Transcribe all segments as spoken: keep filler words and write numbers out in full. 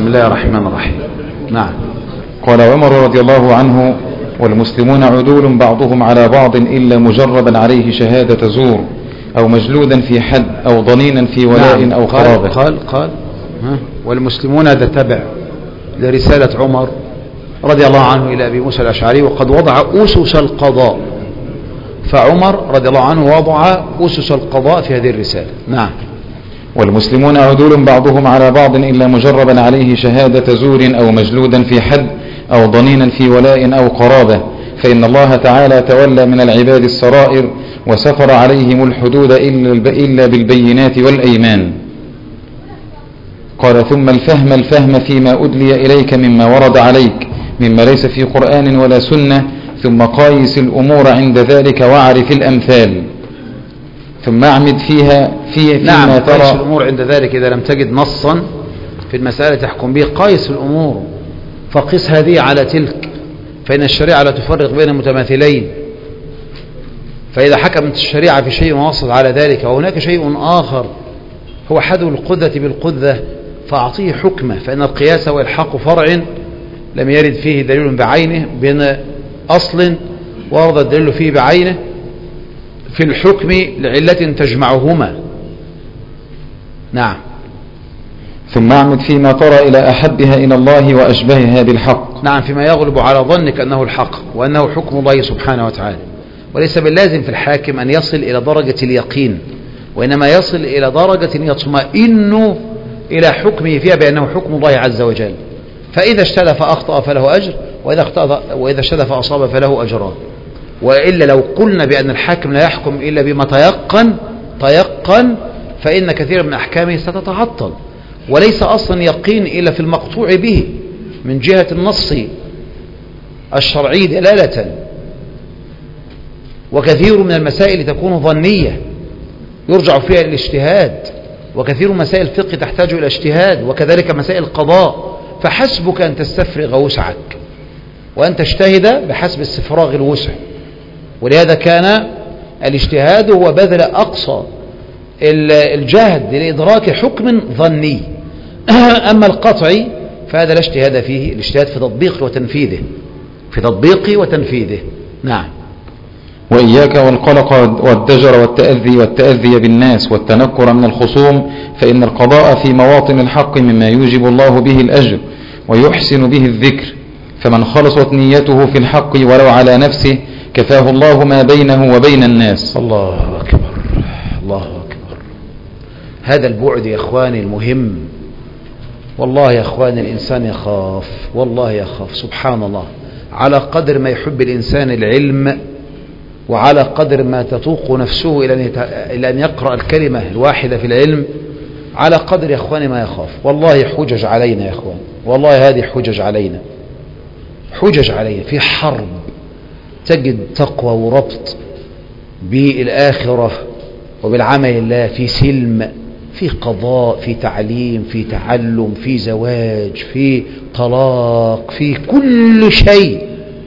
بسم الله الرحمن الرحيم. نعم. قال عمر رضي الله عنه: والمسلمون عدول بعضهم على بعض إلا مجربا عليه شهادة زور أو مجلودا في حد أو ضنينا في ولاء نعم. أو قرابة. قال قال, قال ها؟ والمسلمون هذا تبع لرسالة عمر رضي الله عنه إلى أبي موسى الأشعري، وقد وضع أسس القضاء، فعمر رضي الله عنه وضع أسس القضاء في هذه الرسالة. نعم. والمسلمون عدول بعضهم على بعض إلا مجربا عليه شهادة زور أو مجلودا في حد أو ضنينا في ولاء أو قرابة، فإن الله تعالى تولى من العباد السرائر وسفر عليهم الحدود إلا بالبينات والأيمان. قال: ثم الفهم الفهم فيما أدلي إليك مما ورد عليك مما ليس في قرآن ولا سنة، ثم قايس الأمور عند ذلك واعرف الأمثال، ثم اعمد فيها في فيما نعم ترى. قايس الأمور عند ذلك إذا لم تجد نصا في المسألة تحكم به، قايس الأمور فقس هذه على تلك، فإن الشريعة لا تفرق بين المتماثلين، فإذا حكمت الشريعة في شيء ووصلت على ذلك وهناك شيء آخر هو حذو القذة بالقذة فأعطيه حكمه، فإن القياس هو إلحاق فرع لم يرد فيه دليل بعينه بين أصل ورد الدليل فيه بعينه في الحكم لعلة تجمعهما. نعم. ثم اعمد فيما ترى إلى أحبها إلى الله وأشبهها بالحق. نعم، فيما يغلب على ظنك أنه الحق وأنه حكم الله سبحانه وتعالى، وليس باللازم في الحاكم أن يصل إلى درجة اليقين، وإنما يصل إلى درجة يطمئن إلى حكمه فيها بأنه حكم الله عز وجل، فإذا اجتهد فأخطأ فله أجر، وإذا وإذا اجتهد فأصاب فله أجران. وإلا لو قلنا بأن الحاكم لا يحكم إلا بما تيقن تيقن فإن كثير من أحكامه ستتعطل، وليس أصلا يقين إلا في المقطوع به من جهة النص الشرعي دلالة، وكثير من المسائل تكون ظنية يرجع فيها الاجتهاد، وكثير من مسائل الفقه تحتاج إلى اجتهاد، وكذلك مسائل القضاء، فحسبك أن تستفرغ وسعك وأن تجتهد بحسب استفراغ الوسع. ولهذا كان الاجتهاد هو بذل أقصى الجهد لإدراك حكم ظني. أما القطعي فهذا لا اجتهاد فيه، الاجتهاد في تطبيقه وتنفيذه في تطبيقه وتنفيذه. نعم. وإياك والقلق والدجر والتأذي والتأذي بالناس والتنكر من الخصوم، فإن القضاء في مواطن الحق مما يوجب الله به الأجر ويحسن به الذكر، فمن خلصت نيته في الحق ولو على نفسه كفاه الله ما بينه وبين الناس. الله أكبر، الله أكبر. هذا البعد يا إخواني المهم، والله يا إخواني الإنسان يخاف، والله يخاف سبحان الله، على قدر ما يحب الإنسان العلم وعلى قدر ما تتوق نفسه إلى أن يقرأ الكلمة الواحدة في العلم، على قدر يا إخواني ما يخاف. والله حجج علينا يا إخوان، والله هذه حجج علينا، حجج علينا في حرب تجد تقوى وربط بالآخرة وبالعمل الله، في سلم، في قضاء، في تعليم، في تعلم، في زواج، في طلاق، في كل شيء.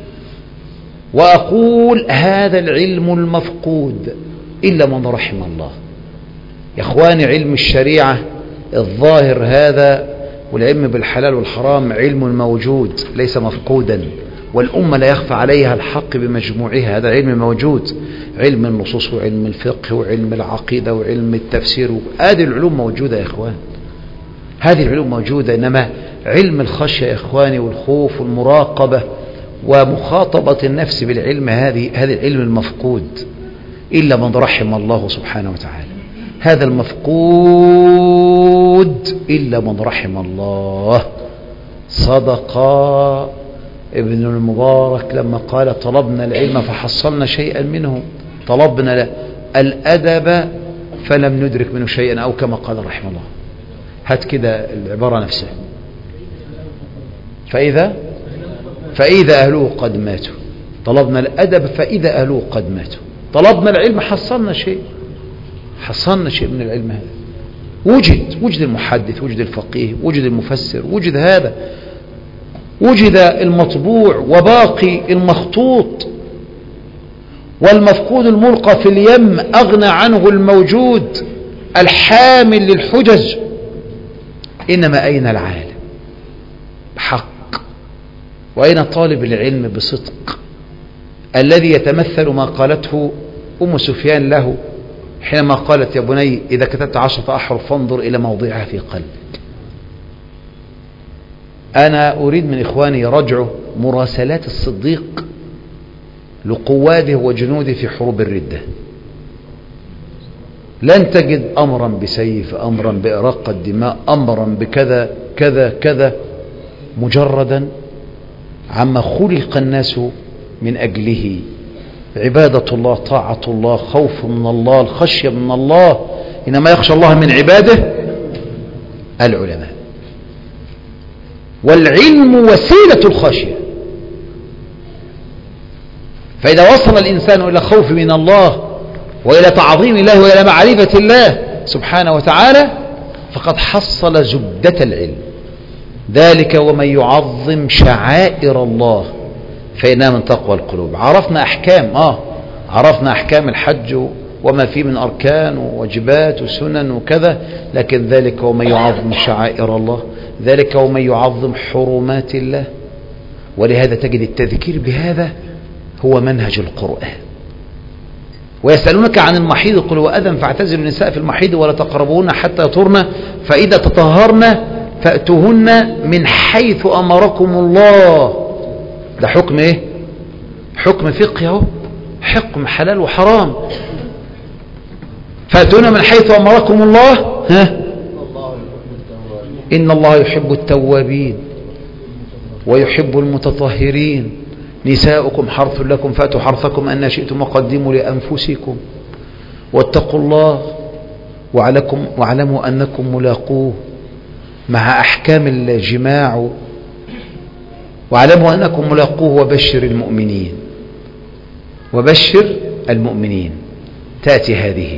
وأقول هذا العلم المفقود إلا من رحم الله يا إخواني. علم الشريعة الظاهر هذا والعلم بالحلال والحرام علم موجود ليس مفقودا، والأمة لا يخفى عليها الحق بمجموعها، هذا علم موجود، علم النصوص وعلم الفقه وعلم العقيدة وعلم التفسير، هذه العلوم موجودة يا إخوان، هذه العلوم موجودة. إنما علم الخشية يا إخواني والخوف والمراقبة ومخاطبة النفس بالعلم، هذه هذا العلم المفقود إلا من رحم الله سبحانه وتعالى، هذا المفقود إلا من رحم الله. صدق ابن المبارك لما قال طلبنا العلم فحصلنا شيئا منه، طلبنا الأدب فلم ندرك منه شيئا، أو كما قال رحمه الله. هات كده العبارة نفسها، فإذا فإذا أهله قد ماتوا، طلبنا الأدب فإذا أهله قد ماتوا، طلبنا العلم حصلنا شيء، حصلنا شيء من العلم هذا، وجد وجد المحدث، وجد الفقيه، وجد المفسر، وجد هذا، وجد المطبوع وباقي المخطوط، والمفقود الملقى في اليم أغنى عنه الموجود الحامل للحجج. إنما أين العالم؟ بحق؟ وأين طالب العلم بصدق الذي يتمثل ما قالته أم سفيان له حينما قالت: يا بني إذا كتبت عشرة أحرف فانظر إلى موضعها في قلبك. أنا أريد من إخواني رجعوا مراسلات الصديق لقواده وجنوده في حروب الردة. لن تجد أمرا بسيف، أمرا بإراقة الدماء، أمرا بكذا كذا كذا، مجردا عما خلق الناس من أجله: عبادة الله، طاعة الله، خوف من الله، الخشية من الله. إنما يخشى الله من عباده العلماء. والعلم وسيلة الخشية. فإذا وصل الإنسان إلى خوف من الله وإلى تعظيم الله وإلى معرفة الله سبحانه وتعالى فقد حصل زبدة العلم. ذلك ومن يعظم شعائر الله فإنها من تقوى القلوب. عرفنا أحكام آه عرفنا أحكام الحج وما فيه من أركان وواجبات وسنن وكذا، لكن ذلك ومن يعظم شعائر الله، ذلك ومن يعظم حرمات الله. ولهذا تجد التذكير بهذا هو منهج القرآن. ويسألونك عن المحيض قل هو أذى فاعتزلوا النساء في المحيض ولا تقربوهن حتى يطهرن فإذا تطهرن فأتوهن من حيث أمركم الله. ده حكم إيه؟ حكم فقهي اهو، حكم حلال وحرام. فأتوهن من حيث أمركم الله. ها؟ إن الله يحب التوابين ويحب المتطهرين. نساؤكم حرث لكم فأتوا حرثكم أن شئتم وقدموا لأنفسكم واتقوا الله وعلكم واعلموا أنكم ملاقوه، مع أحكام الجماع، واعلموا أنكم ملاقوه وبشر المؤمنين. وبشر المؤمنين. تأتي هذه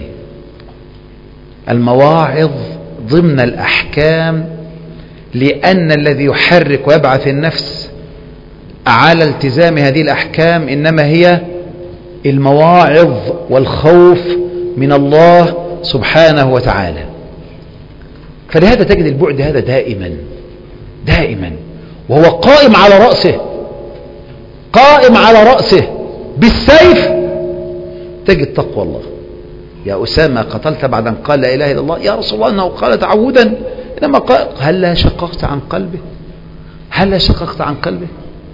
المواعظ ضمن الأحكام، لأن الذي يحرك ويبعث النفس على التزام هذه الأحكام إنما هي المواعظ والخوف من الله سبحانه وتعالى. فلهذا تجد البعد هذا دائما دائما وهو قائم على رأسه قائم على رأسه بالسيف. تجد تقوى الله. يا أسامة قتلت بعد أن قال لا إله إلا الله؟ يا رسول الله إنه قال تعودا. إنما قال هل لا شققت عن قلبه؟ هل لا شققت عن قلبه؟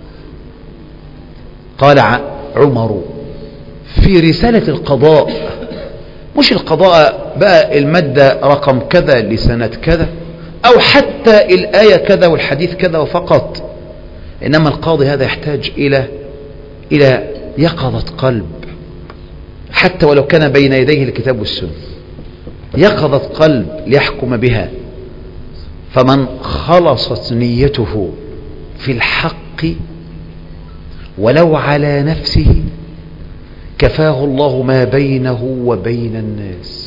قال عمر في رسالة القضاء، مش القضاء بقى المادة رقم كذا لسنة كذا أو حتى الآية كذا والحديث كذا وفقط، إنما القاضي هذا يحتاج إلى إلى يقظة قلب، حتى ولو كان بين يديه الكتاب والسنة، يقظة قلب ليحكم بها. فمن خلصت نيته في الحق ولو على نفسه كفاه الله ما بينه وبين الناس.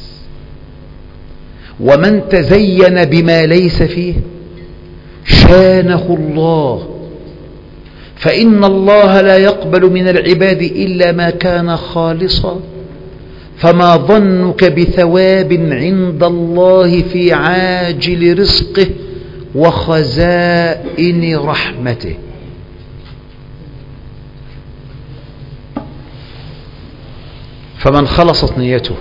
ومن تزين بما ليس فيه شانه الله، فإن الله لا يقبل من العباد إلا ما كان خالصا. فما ظنك بثواب عند الله في عاجل رزقه وخزائن رحمته. فمن خلصت نيته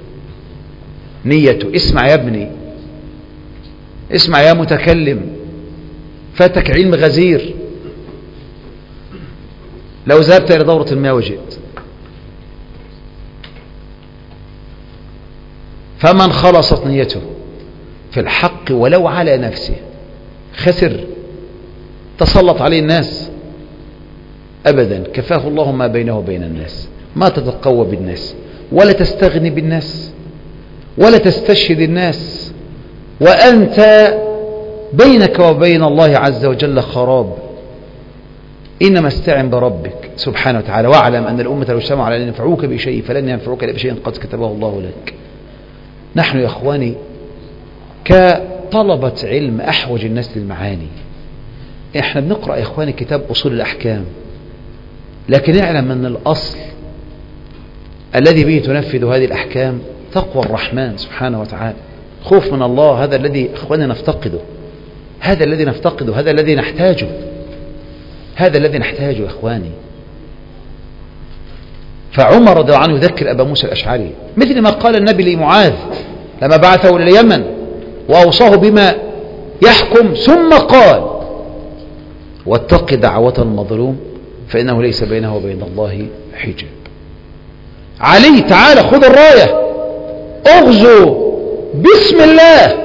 نيته اسمع يا ابني، اسمع يا متكلم، فاتك علم غزير. لو ذهبت إلى دورة المياه وجئت، فمن خلصت نيته في الحق ولو على نفسه خسر. تسلط عليه الناس أبدا، كفاه الله ما بينه وبين الناس. ما تتقوى بالناس ولا تستغني بالناس ولا تستشهد الناس، وأنت بينك وبين الله عز وجل خراب. إنما استعن بربك سبحانه وتعالى، واعلم أن الأمة لو اجتمعوا على أن ينفعوك بشيء فلن ينفعوك إلا بشيء قد كتبه الله لك. نحن يا أخواني كطلبة علم أحوج الناس للمعاني. إحنا بنقرأ يا أخواني كتاب أصول الأحكام، لكن اعلم أن الأصل الذي به تنفذ هذه الأحكام تقوى الرحمن سبحانه وتعالى، خوف من الله. هذا الذي أخواني نفتقده هذا الذي نفتقده، هذا الذي نحتاجه، هذا الذي نحتاجه يا إخواني. فعمر رضي الله عنه يذكر أبا موسى الأشعري مثل ما قال النبي لمعاذ لما بعثه إلى اليمن وأوصاه بما يحكم، ثم قال واتق دعوة المظلوم فإنه ليس بينه وبين الله حجاب. علي تعالى خذ الراية، اغزو بسم الله،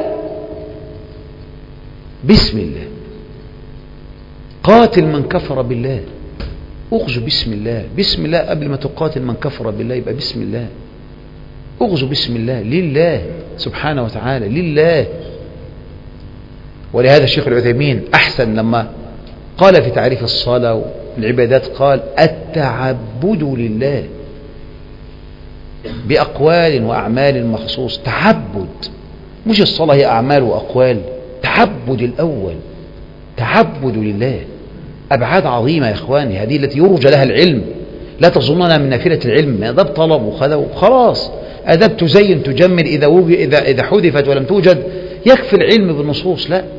بسم الله، قاتل من كفر بالله، اغزو بسم الله. بسم الله قبل ما تقاتل من كفر بالله يبقى بسم الله. اغزو بسم الله لله سبحانه وتعالى، لله. ولهذا الشيخ العثيمين أحسن لما قال في تعريف الصلاة والعبادات قال التعبد لله بأقوال وأعمال مخصوص. تعبد، مش الصلاة هي أعمال وأقوال، تعبد الأول، تعبد لله. أبعاد عظيمة يا إخواني، هذه التي يرجى لها العلم. لا تظننا من نافلة العلم، أداب طلب وخلاص، أداب تزين تجمل إذا إذا إذا حذفت ولم توجد يكفي العلم بالنصوص. لا،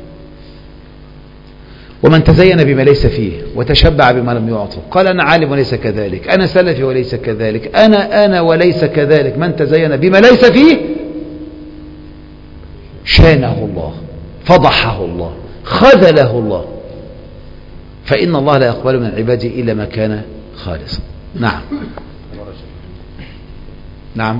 ومن تزين بما ليس فيه وتشبع بما لم يعطه قال أنا عالم وليس كذلك، أنا سلفي وليس كذلك، أنا أنا وليس كذلك. من تزين بما ليس فيه شانه الله، فضحه الله، خذله الله. فإن الله لا يقبل من عباده إلا ما كان خالصا. نعم نعم.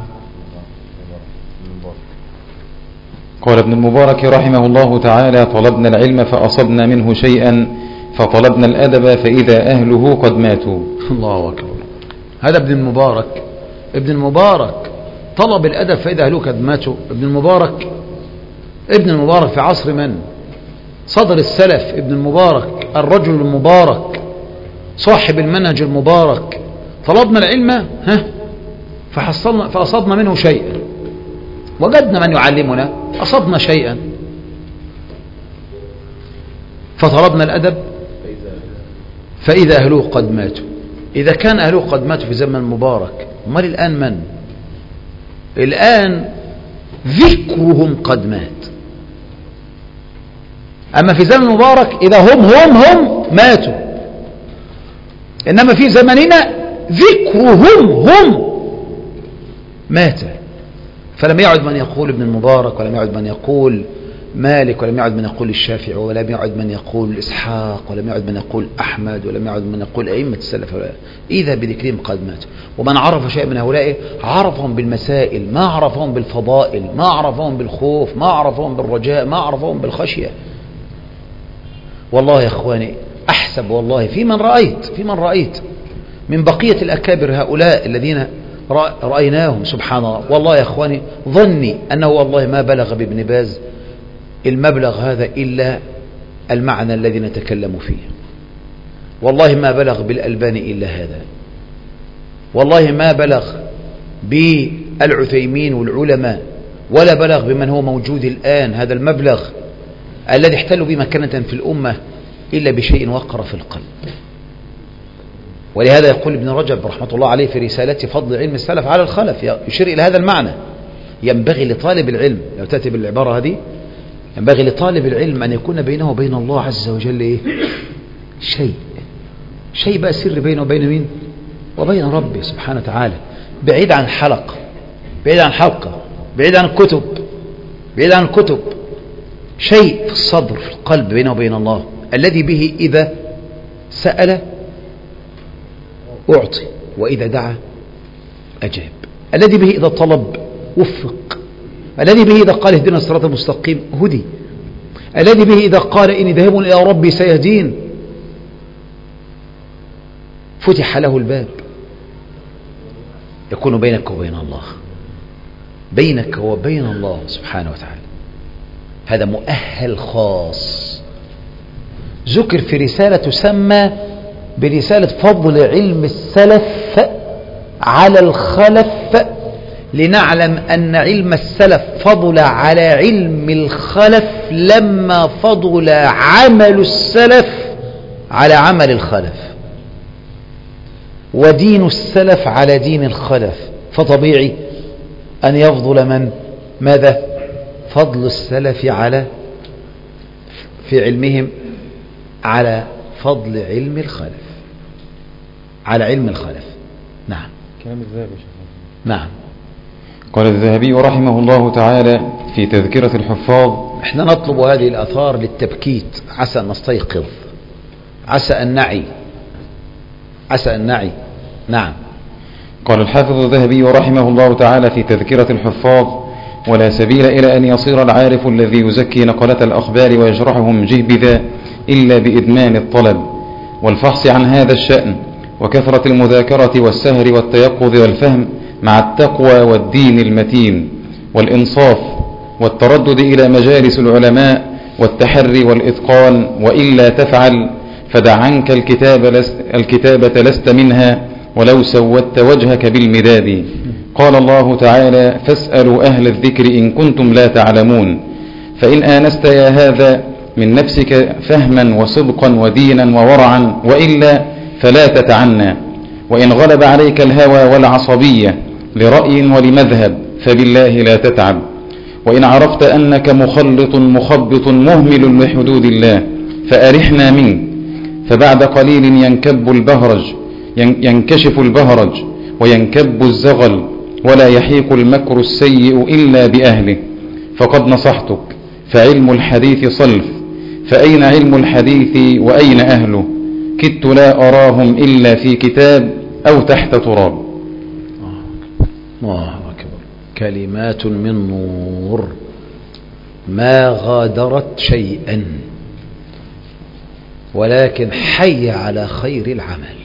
قال ابن المبارك رحمه الله تعالى طلبنا العلم فأصبنا منه شيئا فطلبنا الأدب فإذا أهله قد ماتوا. الله أكبر. هذا ابن المبارك، ابن المبارك طلب الأدب فإذا أهله قد ماتوا. ابن المبارك ابن المبارك في عصر من؟ صدر السلف ابن المبارك، الرجل المبارك صاحب المنهج المبارك. طلبنا العلم ها فحصلنا فأصبنا منه شيئا، وجدنا من يعلمنا أصبنا شيئا. فطلبنا الأدب فإذا أهلوه قد ماتوا. إذا كان أهلوه قد ماتوا في زمن مبارك، امال الآن من؟ الآن ذكرهم قد مات. أما في زمن مبارك إذا هم هم هم ماتوا، إنما في زمننا ذكرهم هم مات. فلم يعد من يقول ابن المبارك، ولم يعد من يقول مالك، ولم يعد من يقول الشافعي، ولم يعد من يقول إسحاق، ولم يعد من يقول أحمد، ولم يعد من يقول أئمة السلف. إذا بذكرهم قد ماتوا. ومن عرف شيء من هؤلاء عرفهم بالمسائل، ما عرفهم بالفضائل، ما عرفهم بالخوف، ما عرفهم بالرجاء، ما عرفهم بالخشية. والله يا إخواني أحسب والله في من رأيت في من رأيت من بقية الأكابر هؤلاء الذين رأيناهم سبحان الله، والله يا إخواني ظني أنه والله ما بلغ بابن باز المبلغ هذا إلا المعنى الذي نتكلم فيه. والله ما بلغ بالألباني إلا هذا. والله ما بلغ بالعثيمين والعلماء، ولا بلغ بمن هو موجود الآن هذا المبلغ الذي احتلوا به مكانة في الأمة إلا بشيء وقر في القلب. ولهذا يقول ابن رجب رحمة الله عليه في رسالته فضل علم السلف على الخلف، يشير إلى هذا المعنى. ينبغي لطالب العلم، لو تأتي بالعبارة هذه، ينبغي لطالب العلم أن يكون بينه وبين الله عز وجل إيه؟ شيء شيء بقى سر بينه وبين مين؟ وبين ربه سبحانه وتعالى، بعيد عن حلقة، بعيد عن حلقة، بعيد عن الكتب، بعيد عن الكتب. شيء في الصدر في القلب بينه وبين الله، الذي به إذا سأل أعطي، وإذا دعا أجاب، الذي به إذا طلب وفق، الذي به إذا قال اهدنا الصراط المستقيم هدي، الذي به إذا قال إني ذاهب إلى ربي سيهدين فتح له الباب. يكون بينك وبين الله، بينك وبين الله سبحانه وتعالى. هذا مؤهل خاص ذكر في رسالة تسمى برسالة فضل علم السلف على الخلف، لنعلم أن علم السلف فضل على علم الخلف لما فضل عمل السلف على عمل الخلف، ودين السلف على دين الخلف. فطبيعي أن يفضل من ماذا؟ فضل السلف على في علمهم على فضل علم الخلف، على علم الخلف. نعم. كلام الذهبي. نعم. قال الذهبي رحمه الله تعالى في تذكرة الحفاظ: احنا نطلب هذه الآثار للتبكيت، عسى أن نستيقظ، عسى أن نعي، عسى أن نعي. نعم. قال الحافظ الذهبي رحمه الله تعالى في تذكرة الحفاظ: ولا سبيل إلى أن يصير العارف الذي يزكي نقلة الأخبار ويشرحهم جهبذا إلا بإدمان الطلب والفحص عن هذا الشأن، وكثرة المذاكرة والسهر والتيقظ والفهم، مع التقوى والدين المتين والإنصاف والتردد إلى مجالس العلماء والتحري والإتقان، وإلا تفعل فدع عنك الكتاب لست الكتابة لست منها ولو سودت وجهك بالمداد. قال الله تعالى: فاسألوا أهل الذكر إن كنتم لا تعلمون. فإن آنست يا هذا من نفسك فهما وصدقا ودينا وورعا، وإلا فلا تتعنى. وإن غلب عليك الهوى والعصبية لرأي ولمذهب فبالله لا تتعب. وإن عرفت أنك مخلط مخبط مهمل لحدود الله فأرحنا منك، فبعد قليل ينكب البهرج ينكشف البهرج وينكب الزغل، ولا يحيق المكر السيء إلا بأهله. فقد نصحتك، فعلم الحديث صلف، فأين علم الحديث وأين أهله؟ كدت لا أراهم إلا في كتاب أو تحت تراب. الله أكبر. كلمات من نور ما غادرت شيئا، ولكن حي على خير العمل.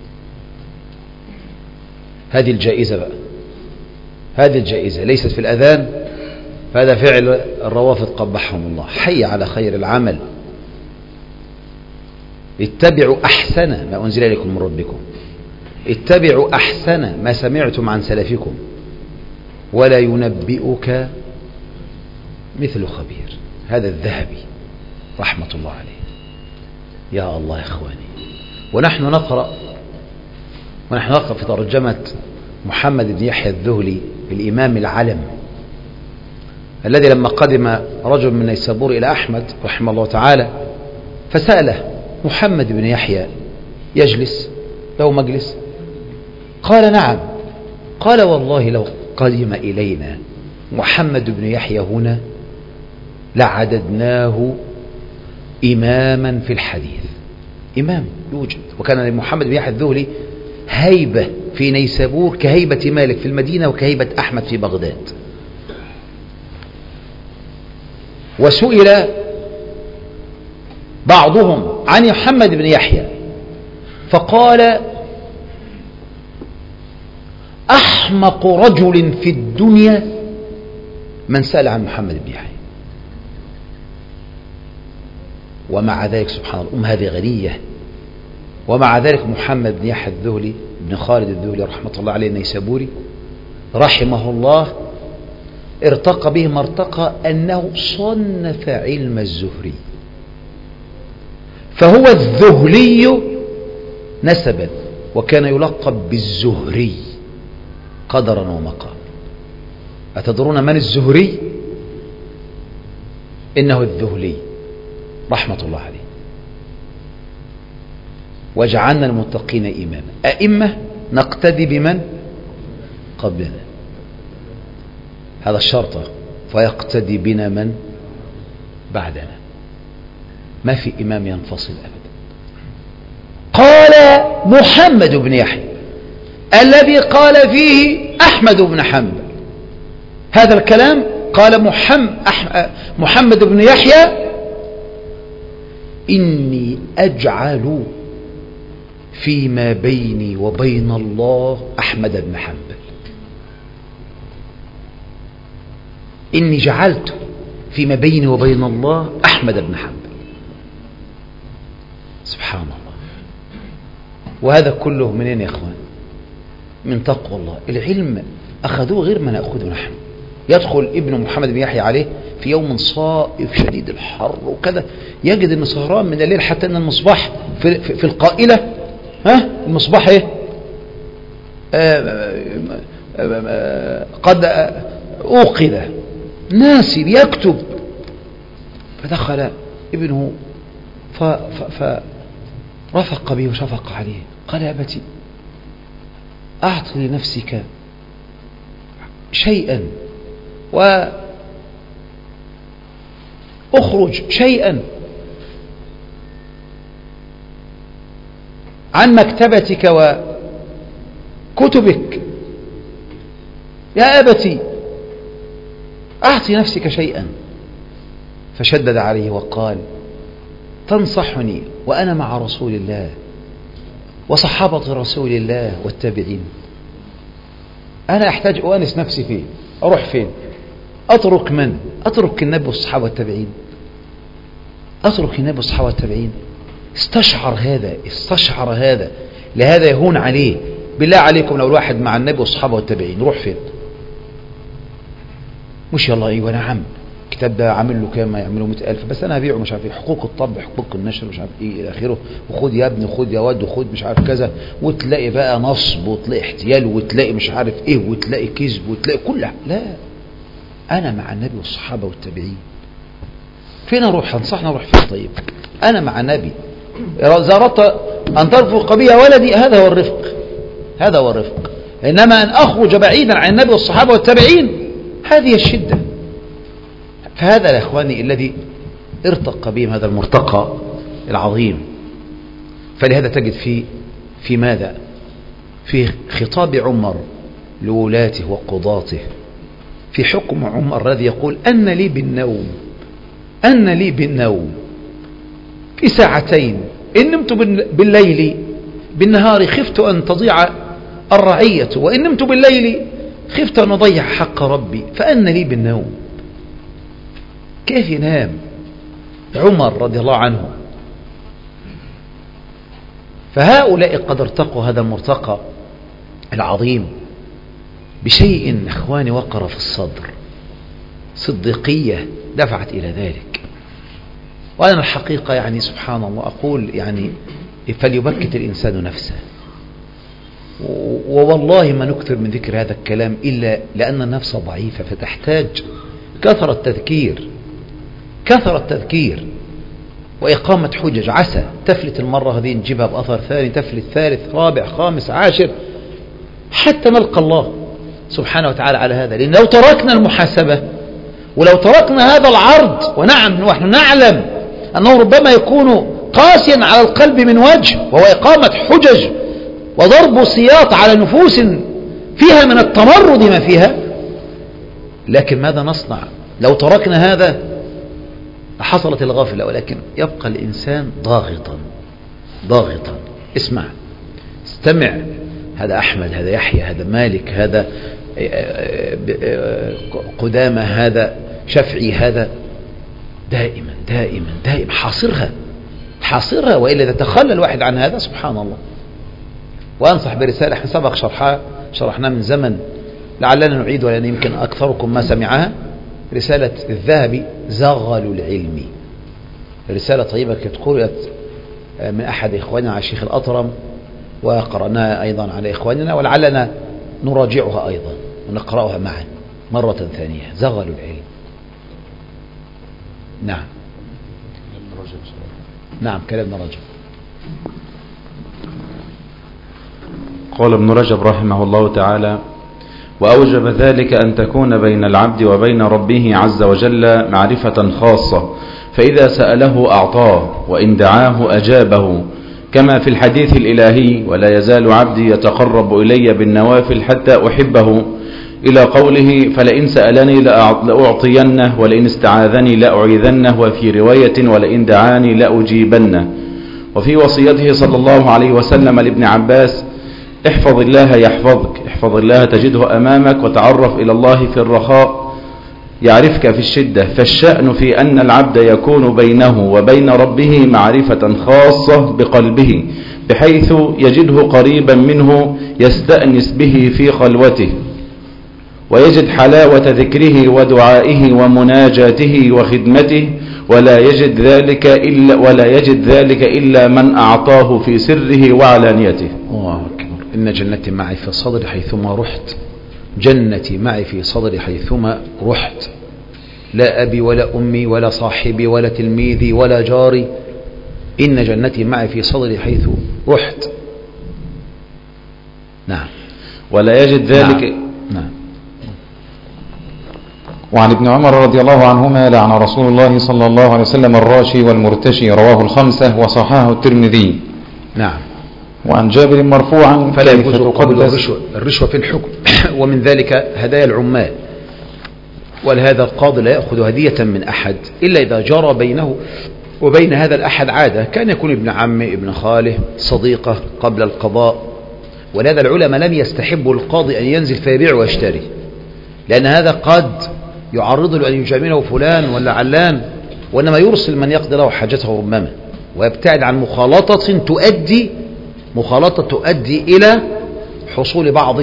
هذه الجائزة بقى، هذه الجائزة ليست في الأذان، هذا فعل الروافض قبحهم الله. حي على خير العمل، اتبعوا أحسن ما أنزل إليكم من ربكم، اتبعوا أحسن ما سمعتم عن سلفكم، ولا ينبئك مثل خبير. هذا الذهبي رحمة الله عليه. يا الله يا إخواني، ونحن نقرأ ونحن نقرأ في ترجمة محمد بن يحيى الذهلي الإمام العلم، الذي لما قدم رجل من نيسابور إلى أحمد رحمه الله تعالى فسأله: محمد بن يحيى يجلس له مجلس؟ قال: نعم. قال: والله لو قدم إلينا محمد بن يحيى هنا لعددناه إماما في الحديث. إمام يوجد، وكان لمحمد بن يحيى الذهلي هيبة في نيسابور كهيبة مالك في المدينة وكهيبة أحمد في بغداد. وسئل بعضهم عن محمد بن يحيى فقال: أحمق رجل في الدنيا من سأل عن محمد بن يحيى. ومع ذلك سبحان الله، أم هذه غنية، ومع ذلك محمد بن يحيى الذهلي بن خالد الذهلي رحمة الله عليه النيسابوري رحمه الله ارتقى به ما ارتقى أنه صنف علم الزهري، فهو الذهلي نسبا، وكان يلقب بالزهري قدرا ومقام. أتدرون من الزهري؟ إنه الذهلي رحمة الله عليه. وجعلنا المتقين إماما، أئمة نقتدي بمن قبلنا، هذا الشرط، فيقتدي بنا من بعدنا، ما في إمام ينفصل أبدا. قال محمد بن يحيى الذي قال فيه أحمد بن حنبل هذا الكلام، قال محمد, محمد بن يحيى: إني أجعل فيما بيني وبين الله أحمد بن حنبل. إني جعلت فيما بيني وبين الله أحمد بن حنبل. سبحان الله. وهذا كله منين يا إخوان؟ من تقوى الله. العلم أخذوه غير ما نأخذه نحن. يدخل ابن محمد بن يحيى عليه في يوم صائف شديد الحر وكذا، يجد أن سهران من الليل حتى أن المصباح في, في, في القائلة، ها المصباح إيه؟ آه آه آه قد أوقظ، ناسي يكتب. فدخل ابنه فرفق به وشفق عليه، قال: يا أبتي أعط لنفسك شيئا وأخرج شيئا عن مكتبتك وكتبك. يا أبتي أعطي نفسك شيئا. فشدد عليه وقال: تنصحني وأنا مع رسول الله وصحابة رسول الله والتابعين؟ أنا أحتاج أؤنس نفسي فيه، أروح فين؟ أترك من؟ أترك النبي والصحابة والتابعين؟ أترك النبي والصحابة والتابعين؟ استشعر هذا، استشعر هذا، لهذا يهون عليه. بالله عليكم لو الواحد مع النبي والصحابة والتابعين يروح فين؟ مش يلا ايوه نعم الكتاب ده عامل له كام؟ ما يعمله مئة ألف، بس انا هبيعه مش عارف ايه، حقوق الطبع، حقوق النشر، مش عارف ايه الى اخره، وخد يا ابني خد يا واد وخد مش عارف كذا، وتلاقي بقى نصب وتلاقي احتيال وتلاقي مش عارف ايه وتلاقي كذب وتلاقي كل. لا، انا مع النبي والصحابه والتابعين. فين اروح؟ انصحنا اروح فين؟ طيب انا مع النبي. اذا اردت ان ترفق بي ولدي هذا هو الرفق، هذا هو الرفق. انما ان اخرج بعيدا عن النبي والصحابه والتابعين هذه الشدة. فهذا يا اخواني الذي ارتقى بهم هذا المرتقى العظيم. فلهذا تجد في في ماذا؟ في خطاب عمر لولاته وقضاته، في حكم عمر الذي يقول: أن لي بالنوم، أن لي بالنوم في ساعتين، إن نمت بالليل بالنهار خفت أن تضيع الرعية، وإن نمت بالليل خفت أن أضيع حق ربي، فأن لي بالنوم. كيف ينام عمر رضي الله عنه؟ فهؤلاء قد ارتقوا هذا المرتقى العظيم بشيء اخواني وقر في الصدر، صديقية دفعت إلى ذلك. وأنا الحقيقة يعني سبحان الله أقول يعني فليبكت الإنسان نفسه، ووالله ما نكثر من ذكر هذا الكلام إلا لأن النفس ضعيفة فتحتاج كثرة تذكير، كثرة تذكير وإقامة حجج. عسى تفلت المرة هذه نجيبها بأثر ثاني، تفلت ثالث رابع خامس عاشر حتى نلقى الله سبحانه وتعالى على هذا. لأن لو تركنا المحاسبة ولو تركنا هذا العرض، ونعم ونحن نعلم أنه ربما يكون قاسيا على القلب من وجه، وهو إقامة حجج وضرب سياط على نفوس فيها من التمرد ما فيها، لكن ماذا نصنع لو تركنا هذا؟ حصلت الغافلة. ولكن يبقى الإنسان ضاغطا ضاغطا. اسمع، استمع، هذا أحمد، هذا يحيى، هذا مالك، هذا قدامى، هذا شفعي، هذا دائما دائما دائما حاصرها حاصرها، وإلا تتخلى الواحد عن هذا سبحان الله. وأنصح برسالة احنا سبق شرحها شرحنا من زمن، لعلنا نعيد ولأن يمكن أكثركم ما سمعها، رسالة الذهبي زغل العلم. رسالة طيبة قرأت من أحد إخواننا على الشيخ الأطرم، وقرأناها أيضا على إخواننا، ولعلنا نراجعها أيضا ونقرأها معا مرة ثانية. زغل العلم. نعم نعم كلام ابن رجب. قال ابن رجب رحمه الله تعالى: وأوجب ذلك أن تكون بين العبد وبين ربه عز وجل معرفة خاصة، فإذا سأله أعطاه، وإن دعاه أجابه، كما في الحديث الإلهي: ولا يزال عبدي يتقرب إلي بالنوافل حتى أحبه، إلى قوله: فلئن سألني لأعطينه، ولئن استعاذني لأعيذنه، وفي رواية: ولئن دعاني لأجيبنه. وفي وصيته صلى الله عليه وسلم لابن عباس: احفظ الله يحفظك، احفظ الله تجده أمامك، وتعرف إلى الله في الرخاء يعرفك في الشدة. فالشأن في أن العبد يكون بينه وبين ربه معرفة خاصة بقلبه، بحيث يجده قريبا منه يستأنس به في خلوته، ويجد حلاوة ذكره ودعائه ومناجاته وخدمته، ولا يجد ذلك إلا ولا يجد ذلك إلا من أعطاه في سره وعلانيته. الله أكبر. إن جنتي معي في صدري حيثما رحت، جنتي معي في صدري حيثما رحت. لا أبي ولا أمي ولا صاحبي ولا تلميذي ولا جاري، إن جنتي معي في صدري حيث رحت. نعم. ولا يجد ذلك. نعم. نعم. وعن ابن عمر رضي الله عنهما لعن رسول الله صلى الله عليه وسلم الراشي والمرتشي، رواه الخمسة وصححه الترمذي. نعم. وعن جابر مرفوعا فلا يجوز قبول الرشوة, الرشوة في الحكم ومن ذلك هدايا العمال، ولهذا القاضي لا يأخذ هدية من أحد إلا إذا جرى بينه وبين هذا الأحد عادة، كان يكون ابن عمه ابن خاله صديقه قبل القضاء. ولهذا العلماء لم يستحبوا القاضي أن ينزل فيبيع ويشتري، لأن هذا قد يعرض له أن يجامله فلان ولا علان، وإنما يرسل من يقضي له حاجته ربما، ويبتعد عن مخالطة تؤدي مخالطة تؤدي إلى حصول بعض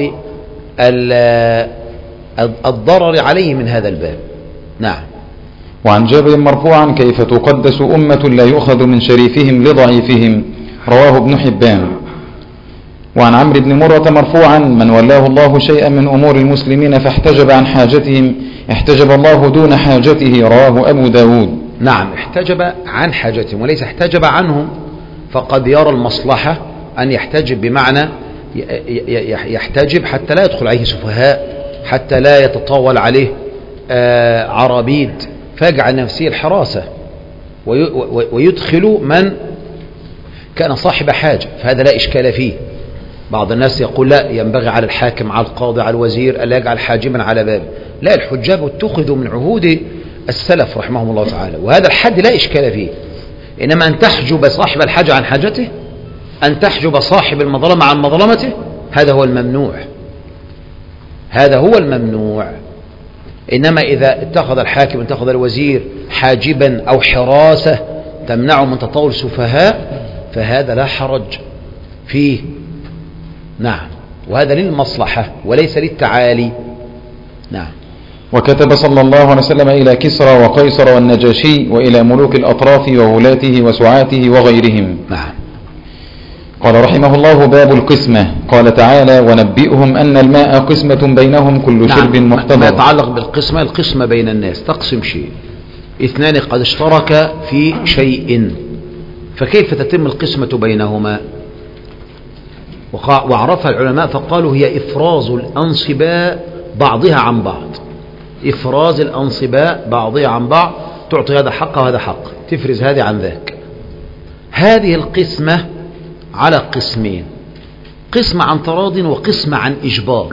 الضرر عليه من هذا الباب. نعم. وعن جابر مرفوعا كيف تقدس أمة لا يؤخذ من شريفهم لضعيفهم، رواه ابن حبان. وعن عمرو بن مرة مرفوعا من ولاه الله شيئا من أمور المسلمين فاحتجب عن حاجتهم احتجب الله دون حاجته، رواه أبو داود. نعم، احتجب عن حاجتهم وليس احتجب عنهم، فقد يرى المصلحة أن يحتجب بمعنى يحتجب حتى لا يدخل عليه سفهاء، حتى لا يتطاول عليه عرابيد، فيجعل نفسه الحراسة ويدخل من كان صاحب حاجة، فهذا لا إشكال فيه. بعض الناس يقول لا، ينبغي على الحاكم على القاضي على الوزير ألا يجعل حاجما على بابه. لا، الحجاب اتخذوا من عهود السلف رحمهم الله تعالى، وهذا الحد لا إشكال فيه. إنما أن تحجب صاحب الحاجة عن حاجته، أن تحجب صاحب المظلمة عن مظلمته، هذا هو الممنوع، هذا هو الممنوع. إنما إذا اتخذ الحاكم اتخذ الوزير حاجبا أو حراسة تمنعه من تطاول السفهاء، فهذا لا حرج فيه. نعم، وهذا للمصلحة وليس للتعالي. نعم. وكتب صلى الله عليه وسلم إلى كسرى وقيصر والنجاشي وإلى ملوك الأطراف وولاته وسعاته وغيرهم. نعم. قال رحمه الله: باب القسمة. قال تعالى: ونبئهم أن الماء قسمة بينهم كل شرب نعم. محتضر. ما يتعلق بالقسمة، القسمة بين الناس تقسم شيء، اثنان قد اشترك في شيء، فكيف تتم القسمة بينهما؟ وعرفها العلماء فقالوا هي إفراز الأنصباء بعضها عن بعض، إفراز الأنصباء بعضها عن بعض، تعطي هذا حق وهذا حق، تفرز هذه عن ذاك. هذه القسمة على قسمين: قسمة عن تراض وقسمة عن إجبار.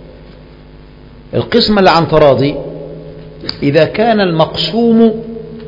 القسمة اللي عن تراضي إذا كان المقسوم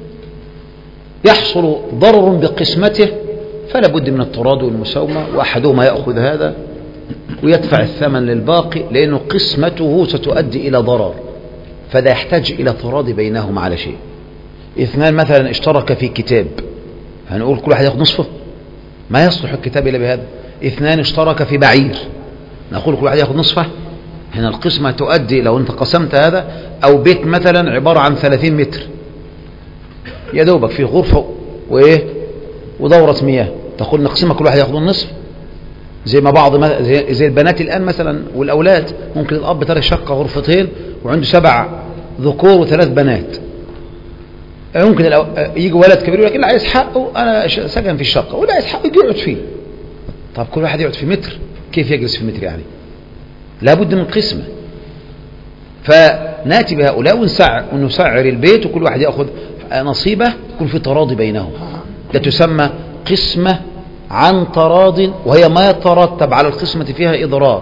يحصل ضرر بقسمته فلا بد من التراضي والمساومة، وأحدهما يأخذ هذا ويدفع الثمن للباقي، لأنه قسمته ستؤدي إلى ضرر، فلا يحتاج إلى تراضي بينهما على شيء. اثنان مثلا اشترك في كتاب، هنقول كل واحد يأخذ نصفه؟ ما يصلح الكتاب إلا بهذا. اثنان اشترك في بعير، نقول كل واحد يأخذ نصفه؟ هنا القسمة تؤدي، لو انت قسمت هذا، أو بيت مثلا عبارة عن ثلاثين متر يا دوبك في غرفة وإيه ودورة مياه، تقول نقسمها كل واحد يأخذ النصف؟ زي ما بعض زي, زي البنات الآن مثلا والأولاد، ممكن الأب ترى شقة غرفتين وعنده سبع ذكور وثلاث بنات، ممكن يجي ولد كبير يقول لك اللي عايز حقه أنا سكن في الشقة، واللي عايز حقه يجي يقعد فيه. طب كل واحد يقعد في متر، كيف يجلس في متر يعني؟ لابد من قسمة. فناتي بهؤلاء ونسعر البيت وكل واحد يأخذ نصيبه، يكون في تراضي بينهم، لا تسمى قسمة عن تراض، وهي ما يترتب على القسمة فيها إضرار.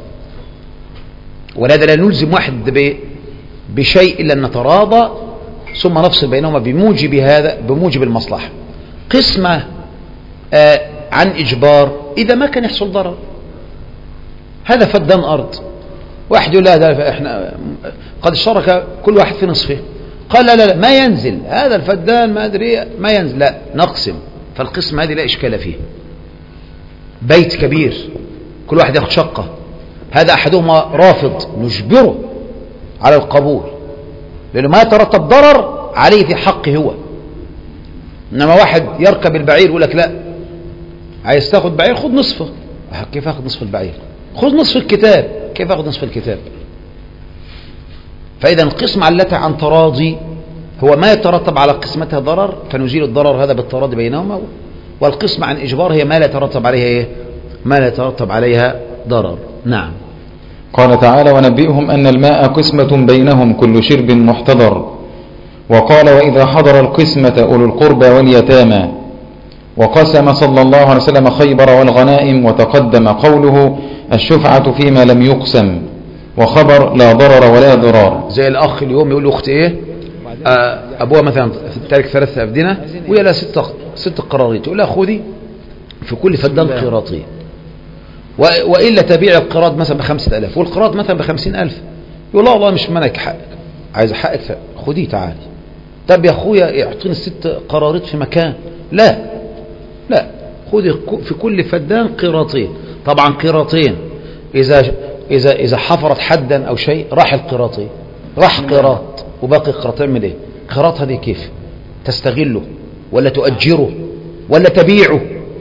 ولهذا لا نلزم واحد بشيء إلا أن نتراضى ثم نفصل بينهما بموجب هذا، بموجب المصلحة. قسمة آه عن إجبار إذا ما كان يحصل ضرر، هذا فدان أرض، واحد يقول لا ده احنا قد اشترك كل واحد في نصفه، قال لا لا لا ما ينزل هذا الفدان ما أدري ما ينزل، لا نقسم. فالقسم هذه لا إشكال فيه. بيت كبير كل واحد يأخذ شقة، هذا أحدهما رافض، نجبره على القبول لأنه ما يترتب ضرر عليه في حقه هو. إنما واحد يركب البعير يقول لك لا، عايز تاخد بعير خذ نصفه. كيف أخذ نصف البعير؟ خذ نصف الكتاب. كيف أخذ نصف الكتاب؟ فإذا القسم التي عن تراضي هو ما يترتب على قسمتها ضرر فنزيل الضرر هذا بالتراضي بينهما، والقسم عن إجبار هي ما لا يترتب عليها إيه؟ ما لا يترتب عليها ضرر. نعم. قال تعالى ونبئهم أن الماء قسمة بينهم كل شرب محتضر. وقال وإذا حضر القسمة أولو القربى واليتامى. وقسم صلى الله عليه وسلم خيبر والغنائم، وتقدم قوله الشفعة فيما لم يقسم، وخبر لا ضرر ولا ضرار. زي الأخ اليوم يقول لأخت إيه آه أبوها مثلا تارك ثلاثة أفدنة وهي لها ست ست قراريط، تقول لها خذي في كل فدان قراطين، وإلا تبيع القراط مثلا بخمسة ألاف والقراط مثلا بخمسين ألف، يقول لا والله مش منك حقك، عايز حقك خذيه تعالي. طب يا أخويا يعطيني الست قراريط في مكان، لا لا خذي في كل فدان قراطين. طبعا قراطين إذا إذا إذا حفرت حدا أو شيء راح القراطين، راح قراط وباقي قراط، تعمل إيه؟ قراط هذه كيف تستغله ولا تؤجره ولا تبيعه؟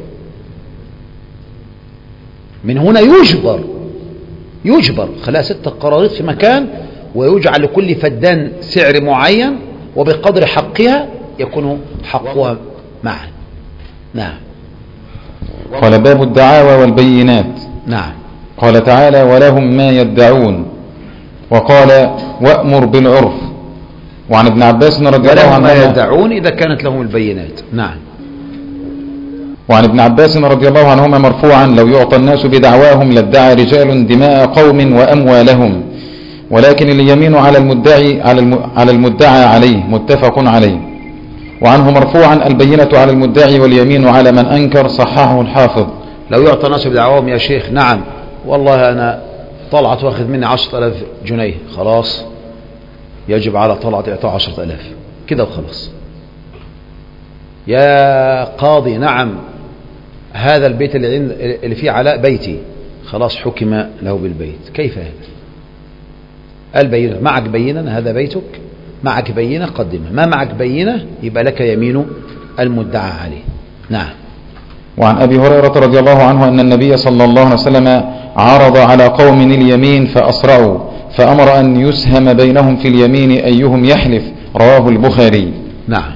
من هنا يجبر يجبر خلاها ست قراريط في مكان، ويجعل لكل فدان سعر معين وبقدر حقها يكون حقها معا. نعم. قال باب الدعاوى والبينات. نعم. قال تعالى ولهم ما يدعون. وقال وأمر بالعرف. وعن ابن عباس رضي الله عنه ما يدعون إذا كانت لهم البينات. نعم. وعن ابن عباس رضي الله عنهما مرفوعا لو يعطى الناس بدعواهم لادعى رجال دماء قوم وأموالهم، ولكن اليمين على المدعي على المدعى عليه، متفق عليه. وعنه مرفوعا البينة على المدعي واليمين على من أنكر، صححه الحافظ. لو يعطى الناس بدعواهم يا شيخ، نعم والله أنا طلعت واخذ مني عشرة آلاف جنيه، خلاص يجب على طلعت إعطاء عشرة آلاف كده وخلاص. يا قاضي نعم هذا البيت اللي, اللي فيه علاء بيتي، خلاص حكم له بالبيت. كيف هذا؟ البينة معك بينة هذا بيتك، معك بينة قدمها، ما معك بينة يبقى لك يمين المدعى عليه. نعم. وعن أبي هريرة رضي الله عنه أن النبي صلى الله عليه وسلم عرض على قوم اليمين فأسرعوا، فأمر أن يسهم بينهم في اليمين أيهم يحلف، رواه البخاري. نعم.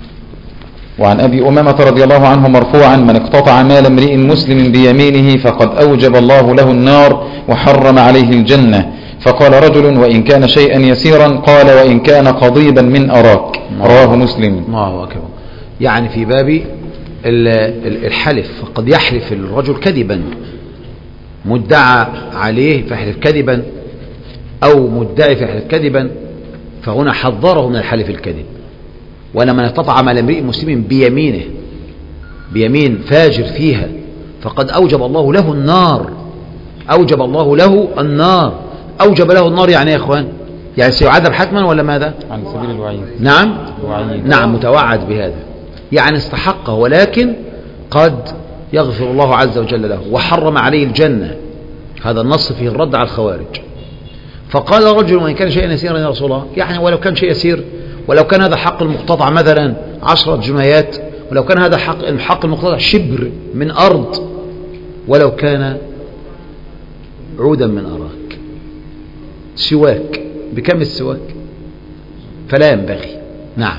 وعن أبي أمامة رضي الله عنه مرفوعا من اقتطع مال امرئ مسلم بيمينه فقد أوجب الله له النار وحرم عليه الجنة. فقال رجل وإن كان شيئا يسيرا، قال وإن كان قضيبا من أراك، رواه مسلم. الله أكبر. يعني في باب الحلف، فقد يحلف الرجل كذبا، مدعى عليه فيحلف كذبا أو مدعي فيحلف كذبا، فهنا حذره من الحلف الكذب. ولما يقطع مال امرئ مسلم بيمينه، بيمين فاجر فيها، فقد أوجب الله له النار، أوجب الله له النار. أوجب له النار يعني يا إخوان يعني سيعذب حتما ولا ماذا؟ عن سبيل الوعيد. نعم الوعيد. نعم متوعد بهذا، يعني استحقه، ولكن قد يغفر الله عز وجل له. وحرم عليه الجنة، هذا النص فيه الرد على الخوارج. فقال رجل وإن كان شيئا يسيرا يا رسول الله، يعني ولو كان شيء يسير، ولو كان هذا حق المقتطع مثلا عشرة جنيهات، ولو كان هذا حق الحق المقتطع شبر من أرض، ولو كان عودا من أراك، سواك، بكم السواك؟ فلا ينبغي. نعم.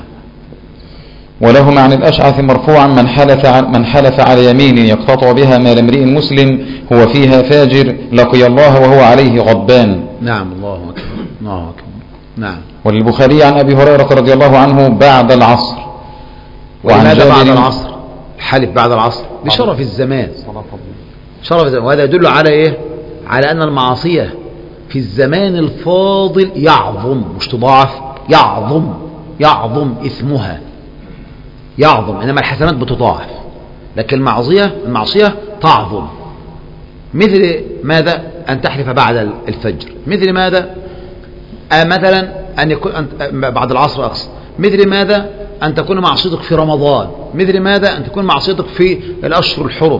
ولهما عن الأشعث مرفوعا من حلف من حلف على يمين يقتطع بها مال امرئ مسلم هو فيها فاجر لقي الله وهو عليه غضبان. نعم. الله أكبر. الله أكبر. نعم. وللبخاري عن أبي هريرة رضي الله عنه بعد العصر. وماذا بعد العصر؟ حلف بعد العصر لشرف الزمان، شرف الزمان. وهذا يدل على إيه؟ على أن المعصية في الزمان الفاضل يعظم، مش تضاعف، يعظم يعظم إثمها، يعظم، إنما الحسنات بتضاعف، لكن المعصية المعصية تعظم. مثل ماذا؟ أن تحلف بعد الفجر. مثل ماذا؟ آه مثلا أن يكون بعد العصر أقصى. مثل ماذا؟ أن تكون معصيتك في رمضان. مثل ماذا؟ أن تكون معصيتك في الأشهر الحرم.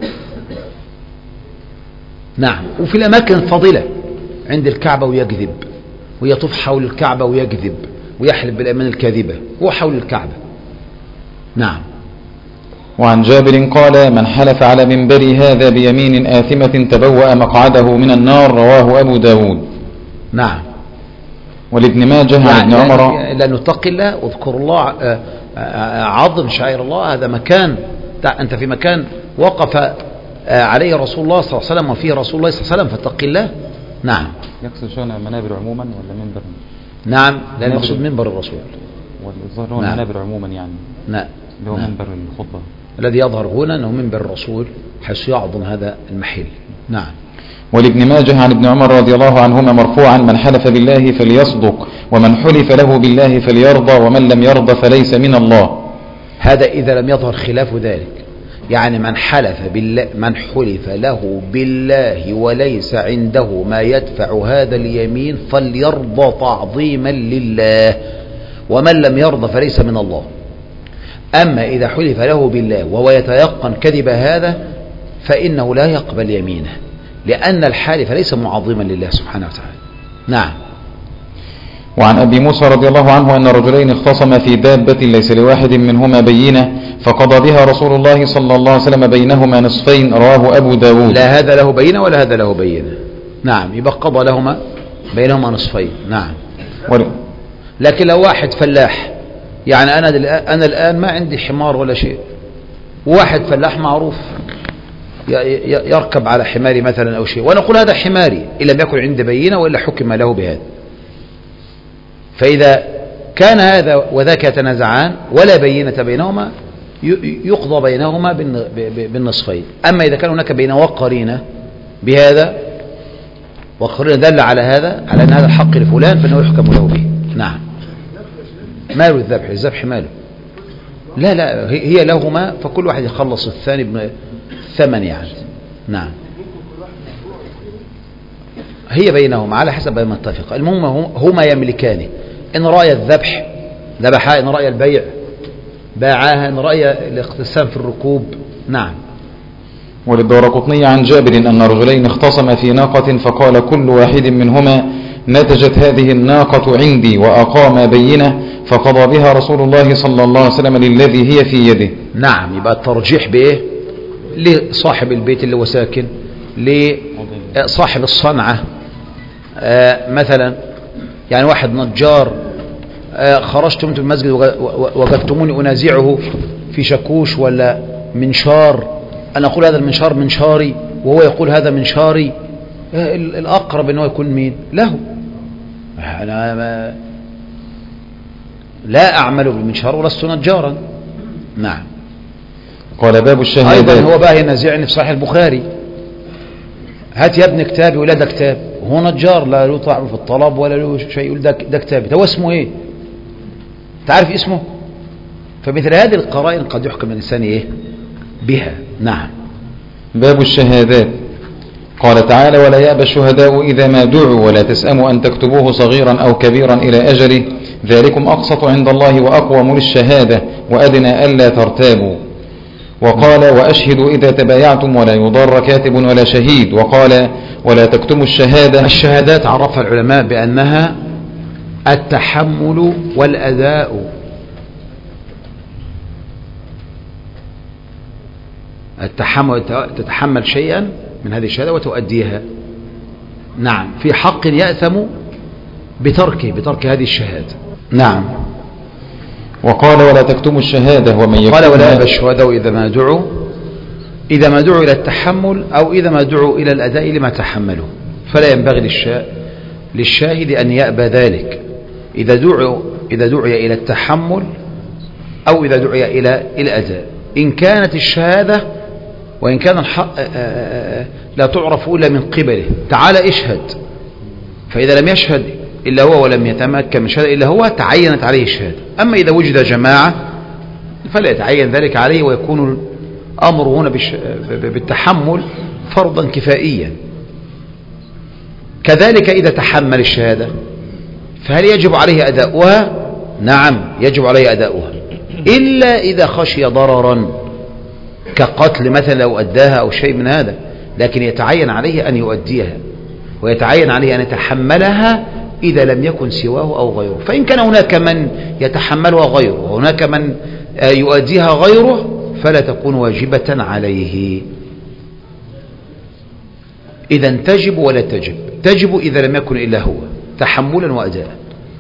نعم. وفي الأماكن الفاضلة، عند الكعبة ويكذب، ويطوف حول الكعبة ويكذب، ويحلف بالأيمان الكاذبة وهو حول الكعبة. نعم. وعن جابر قال من حلف على منبري هذا بيمين آثمة تبوأ مقعده من النار، رواه أبو داود. نعم. ولابن ماجه عن ابن عمر لا نتقي الله واذكر الله، عظم شعائر الله. هذا مكان، أنت في مكان وقف عليه رسول الله صلى الله عليه وسلم وفيه رسول الله صلى الله عليه وسلم، فاتق الله. نعم. يقصد شأن منابر عموما ولا منبر؟ نعم، لا يقصد منبر الرسول، والظاهر هو المنابر عموما يعني. نعم، اللي هو منبر الخطبة الذي يظهر هنا أنه منبر الرسول حيث يعظم هذا المحل. نعم. ولابن ماجه عن ابن عمر رضي الله عنهما مرفوعا: من حلف بالله فليصدق، ومن حلف له بالله فليرضى، ومن لم يرضى فليس من الله. هذا إذا لم يظهر خلاف ذلك، يعني من حلف بالله، من حلف له بالله وليس عنده ما يدفع هذا اليمين فليرضى تعظيما لله، ومن لم يرضى فليس من الله. أما إذا حلف له بالله وهو يتيقن كذب هذا فإنه لا يقبل يمينه، لأن الحالف ليس معظما لله سبحانه وتعالى. نعم. وعن أبي موسى رضي الله عنه أن رجلين اختصما في دابة ليس لواحد منهما بينة فقضى بها رسول الله صلى الله عليه وسلم بينهما نصفين، رواه أبو داود. لا هذا له بينة ولا هذا له بينة. نعم، يبقى قضى لهما بينهما نصفين. نعم. ول... لكن لو واحد فلاح، يعني أنا أنا الآن ما عندي حمار ولا شيء، وواحد فلاح معروف يركب على حماري مثلا أو شيء، وأنا أقول هذا حماري إن لم يكن عندي بينة وإلا حكم له بهذا. فإذا كان هذا وذاك يتنازعان ولا بينة بينهما يقضى بينهما بالنصفين. أما إذا كان هناك بينة وقرينة بهذا، وقرينة دل على هذا، على أن هذا الحق لفلان، فإنه يحكم له به. نعم. ماله الذبح؟ الذبح ماله؟ لا لا، هي لهما، فكل واحد يخلص الثاني بثمن يعني. نعم. هي بينهما على حسب ما اتفق. المهم هما يملكانه، إن رأي الذبح ذبحها، إن رأي البيع باعاها، إن رأي الاقتسام في الركوب. نعم. وللدارقطني عن جابر أن رجلين اختصما في ناقة فقال كل واحد منهما نتجت هذه الناقة عندي، وأقام بينة فقضى بها رسول الله صلى الله عليه وسلم للذي هي في يده. نعم. يبقى الترجيح بإيه؟ لصاحب البيت اللي هو ساكن، لصاحب الصنعة. آه مثلا يعني واحد نجار، آه خرجتم انتم المسجد وجدتموني أنازعه في شاكوش ولا منشار، أنا أقول هذا المنشار منشاري وهو يقول هذا منشاري، آه الأقرب أنه يكون مين له. أنا ما لا أعمل بالمنشار ولست نجارا. نعم. قال باب الشهادات. أيضا هو بقى ينازعني في صحيح البخاري، هات يا ابن كتابي ولا ده كتاب، وهو نجار لا له طعم في الطلب ولا له شيء، يقول ده ده كتابي، هو اسمه ايه؟ تعرف اسمه؟ فمثل هذه القرائن قد يحكم الإنسان ايه بها. نعم. باب الشهادات. قال تعالى: ولا يأبى الشهداء إذا ما دعوا ولا تسأموا أن تكتبوه صغيرا أو كبيرا إلى أجله ذلكم أقسط عند الله وأقوم للشهادة وأدنى ألا ترتابوا. وقال: وأشهدوا إذا تبايعتم ولا يضار كاتب ولا شهيد. وقال: ولا تكتموا الشهادة. الشهادات عرفها العلماء بأنها التحمل والأداء. التحمل، تتحمل شيئا من هذه الشهادة وتؤديها. نعم. في حق يأثم بتركه بترك هذه الشهادة. نعم. وقال: ولا تكتموا الشهادة ومن يكتمها. قال: ولا يأبى الشهداء إذا ما دعوا إذا ما دعوا إلى التحمل أو إذا ما دعوا إلى الأداء لما تحملوا، فلا ينبغي للشا... للشاهد أن يأبى ذلك إذا دعوا إذا دعي إلى التحمل أو إذا دعي إلى الأداء، إن كانت الشهادة وإن كان الحق لا تعرف إلا من قبله. تعال اشهد، فإذا لم يشهد إلا هو ولم يتمكن من شهادة إلا هو تعينت عليه الشهادة. أما إذا وجد جماعة فلا يتعين ذلك عليه، ويكون الأمر هنا بالتحمل فرضا كفائيا. كذلك إذا تحمل الشهادة فهل يجب عليه أداؤها؟ نعم يجب عليه أداؤها، إلا إذا خشي ضررا كقتل مثلا لو أداها أو شيء من هذا، لكن يتعين عليه أن يؤديها ويتعين عليه أن يتحملها إذا لم يكن سواه أو غيره. فإن كان هناك من يتحملها غيره وهناك من يؤديها غيره فلا تكون واجبة عليه. إذا تجب ولا تجب؟ تجب إذا لم يكن إلا هو تحملا وأداء،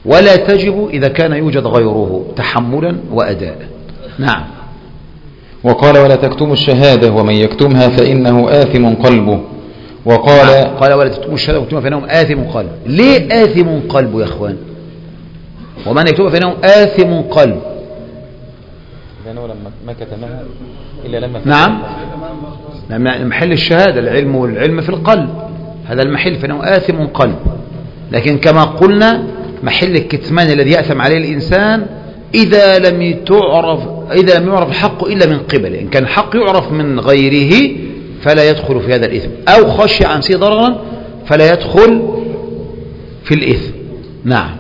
ولا تجب إذا كان يوجد غيره تحملا وأداء. نعم. وقال ولا تكتموا الشهادة ومن يكتمها فإنه آثم قلبه. وقال نعم. قال ولا تكتموا الشهادة وكتمها فإنهم آثم قلبه. ليه آثم قلبه يا أخوان؟ ومن يكتمها فإنهم آثم قلبه، لأنه لما ما كتمها إلا لما نعم لما محل الشهادة العلم والعلم في القلب، هذا المحل فإنه آثم قلب. لكن كما قلنا محل الكتمان الذي يأثم عليه الإنسان إذا لم تعرف إذا لم يعرف الحق إلا من قبله. إن كان الحق يعرف من غيره فلا يدخل في هذا الإثم، أو خشي عن سي ضررا فلا يدخل في الإثم. نعم.